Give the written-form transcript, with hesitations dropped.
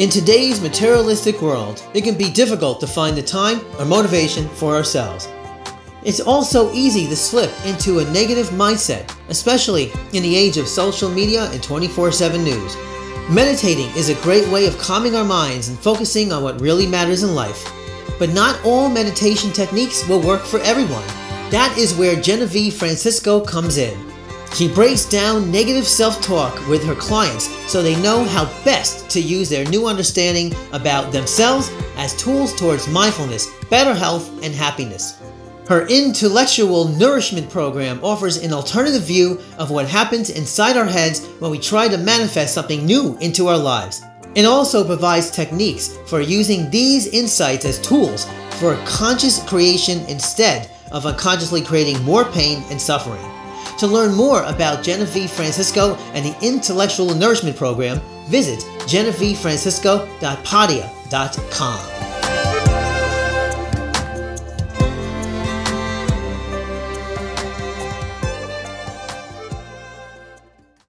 In today's materialistic world, it can be difficult to find the time or motivation for ourselves. It's also easy to slip into a negative mindset, especially in the age of social media and 24/7 news. Meditating is a great way of calming our minds and focusing on what really matters in life. But not all meditation techniques will work for everyone. That is where Genevieve Francisco comes in. She breaks down negative self-talk with her clients so they know how best to use their new understanding about themselves as tools towards mindfulness, better health, and happiness. Her intellectual nourishment program offers an alternative view of what happens inside our heads when we try to manifest something new into our lives. It also provides techniques for using these insights as tools for conscious creation instead of unconsciously creating more pain and suffering. To learn more about Genevieve Francisco and the Intellectual Nourishment Program, visit genevievefrancisco.podia.com.